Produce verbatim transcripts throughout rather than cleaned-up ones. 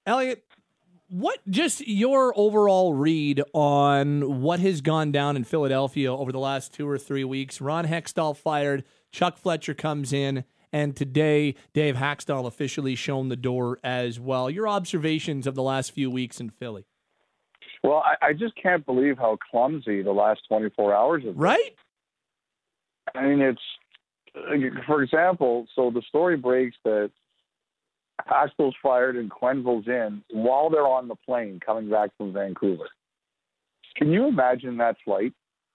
Elliot, what just your overall read on what has gone down in Philadelphia over the last two or three weeks? Ron Hextall fired, Chuck Fletcher comes in, and today Dave Haxtell officially shown the door as well. Your observations of the last few weeks in Philly? Well, I, I just can't believe how clumsy the last twenty-four hours have been. Right? I mean, it's, for example, so the story breaks that Haxtell's fired and Quenneville's in while they're on the plane coming back from Vancouver. Can you imagine that flight?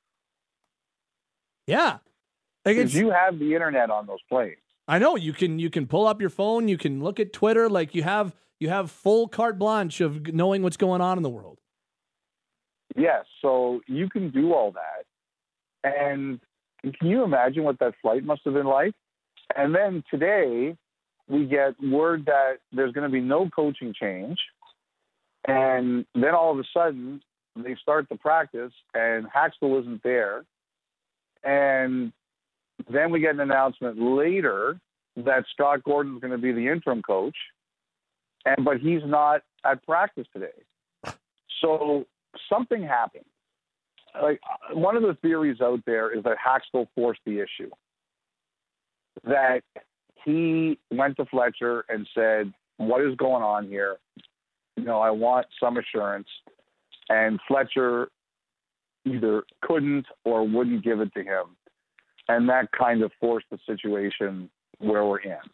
Yeah. Because you have the internet on those planes. I know you can you can pull up your phone, you can look at Twitter, like you have you have full carte blanche of knowing what's going on in the world. Yes, so you can do all that. And can you imagine what that flight must have been like? And then today we get word that there's going to be no coaching change. And then all of a sudden they start the practice and Haxtell isn't there. And then we get an announcement later that Scott Gordon's going to be the interim coach, and but he's not at practice today. So something happened. Like one of the theories out there is that Haxtell forced the issue. That he went to Fletcher and said, "What is going on here? You know, I want some assurance." And Fletcher either couldn't or wouldn't give it to him. And that kind of forced the situation where we're in.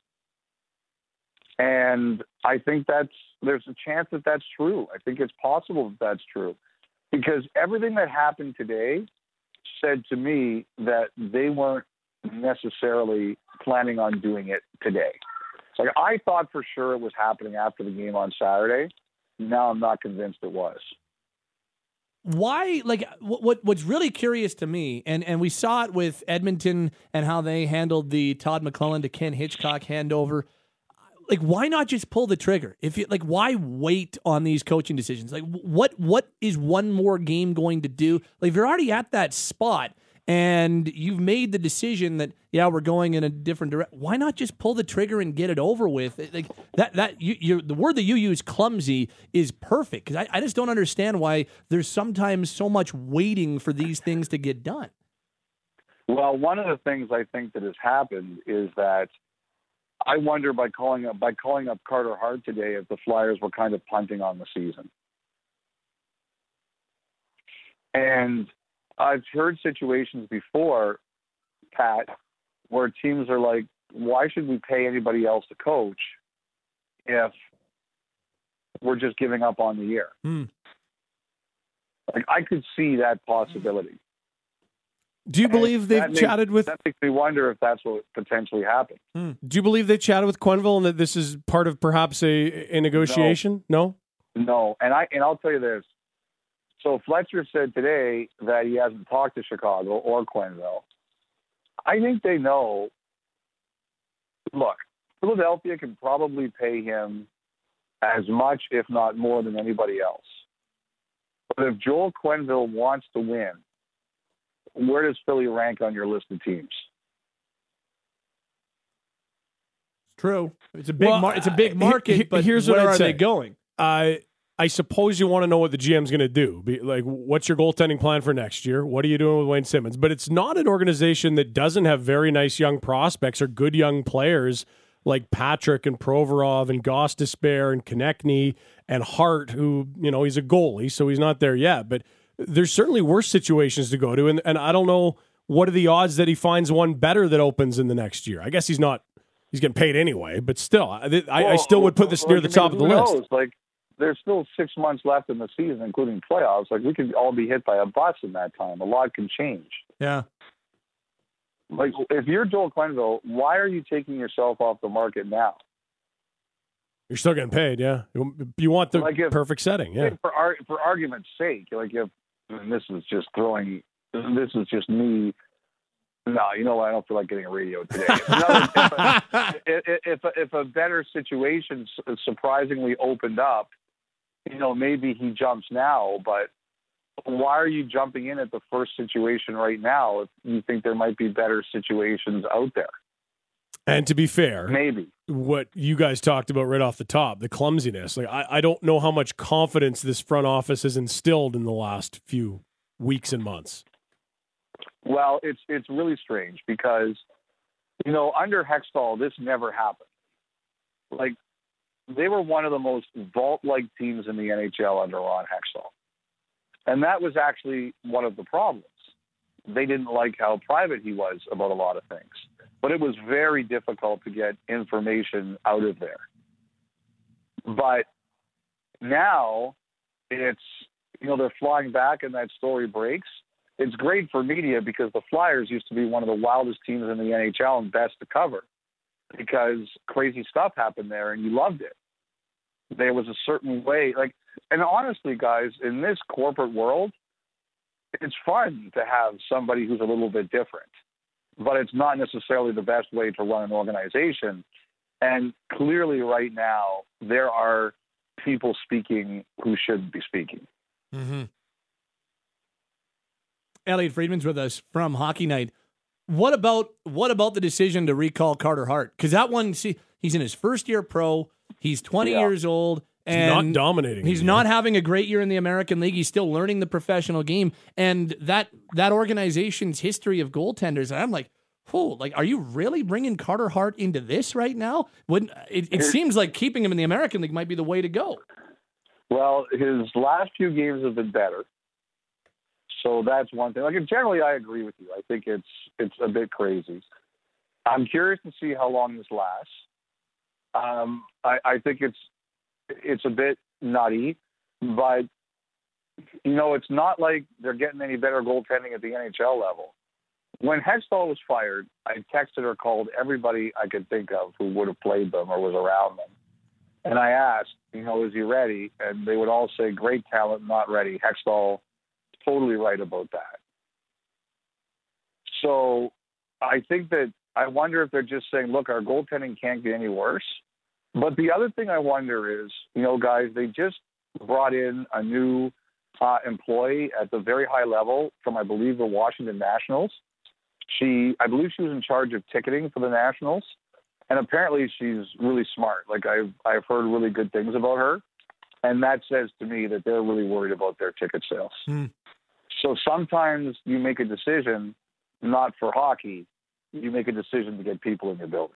And I think that's, there's a chance that that's true. I think it's possible that that's true. Because everything that happened today said to me that they weren't necessarily planning on doing it today. Like I thought for sure it was happening after the game on Saturday. Now I'm not convinced it was. Why, like, what what's really curious to me, and, and we saw it with Edmonton and how they handled the Todd McClellan to Ken Hitchcock handover. Like, why not just pull the trigger? If you like, why wait on these coaching decisions? Like, what what is one more game going to do? Like, if you're already at that spot and you've made the decision that yeah, we're going in a different direction, why not just pull the trigger and get it over with? Like that that you you the word that you use, clumsy, is perfect because I, I just don't understand why there's sometimes so much waiting for these things to get done. Well, one of the things I think that has happened is that I wonder by calling up by calling up Carter Hart today if the Flyers were kind of punting on the season. And I've heard situations before, Pat, where teams are like, why should we pay anybody else to coach if we're just giving up on the year? Hmm. Like I could see that possibility. Do you believe and they've makes, chatted with... That makes me wonder if that's what potentially happened. Hmm. Do you believe they chatted with Quenneville and that this is part of perhaps a, a negotiation? No? No. No. And, I, and I'll tell you this. So Fletcher said today that he hasn't talked to Chicago or Quenneville. I think they know, look, Philadelphia can probably pay him as much, if not more, than anybody else. But if Joel Quenneville wants to win, where does Philly rank on your list of teams? True. It's a big well, mar- it's a big market, he, but here's where what I'd are say. they going? Uh, I suppose you want to know what the G M's going to do. Be, like, what's your goaltending plan for next year? What are you doing with Wayne Simmons? But it's not an organization that doesn't have very nice young prospects or good young players like Patrick and Provorov and Goss Despair and Konechny and Hart, who, you know, he's a goalie, so he's not there yet. But there's certainly worse situations to go to, and, and I don't know what are the odds that he finds one better that opens in the next year. I guess he's not, he's getting paid anyway, but still, I, I, well, I still would put this near the top of the knows? list. Like, there's still six months left in the season, including playoffs. Like, we could all be hit by a bus in that time. A lot can change. Yeah. Like, if you're Joel Quenneville, why are you taking yourself off the market now? You're still getting paid, yeah. You want the like if, perfect setting, yeah. For for argument's sake, like if and this is just throwing, this is just me. No, you know what? I don't feel like getting a radio today. If, another, if, a, if, a, if a better situation surprisingly opened up, you know, maybe he jumps now, but why are you jumping in at the first situation right now if you think there might be better situations out there? And to be fair, maybe. What you guys talked about right off the top, the clumsiness. Like I, I don't know how much confidence this front office has instilled in the last few weeks and months. Well, it's it's really strange because, you know, under Hextall, this never happened. Like, they were one of the most vault-like teams in the N H L under Ron Hextall. And that was actually one of the problems. They didn't like how private he was about a lot of things. But it was very difficult to get information out of there. But now it's, you know, they're flying back and that story breaks. It's great for media because the Flyers used to be one of the wildest teams in the N H L and best to cover because crazy stuff happened there and you loved it. There was a certain way, like, and honestly, guys, in this corporate world, it's fun to have somebody who's a little bit different. But it's not necessarily the best way to run an organization. And clearly right now, there are people speaking who shouldn't be speaking. Mm-hmm. Elliot Friedman's with us from Hockey Night. What about what about the decision to recall Carter Hart? Because that one, see, he's in his first year pro. He's twenty yeah. years old. And he's not dominating. He's not having a great year in the American League. He's still learning the professional game. And that that organization's history of goaltenders, and I'm like, oh, like, are you really bringing Carter Hart into this right now? Wouldn't it, it seems like keeping him in the American League might be the way to go. Well, his last few games have been better. So that's one thing. Like, generally, I agree with you. I think it's it's a bit crazy. I'm curious to see how long this lasts. Um, I, I think it's it's a bit nutty, but, you know, it's not like they're getting any better goaltending at the N H L level. When Hextall was fired, I texted or called everybody I could think of who would have played them or was around them. And I asked, you know, is he ready? And they would all say, great talent, not ready. Hextall, totally right about that. So I think that I wonder if they're just saying, look, our goaltending can't get any worse. But the other thing I wonder is, you know, guys, they just brought in a new uh, employee at the very high level from, I believe, the Washington Nationals. She, I believe she was in charge of ticketing for the Nationals. And apparently she's really smart. Like, I've, I've heard really good things about her. And that says to me that they're really worried about their ticket sales. Hmm. So sometimes you make a decision not for hockey. You make a decision to get people in your building.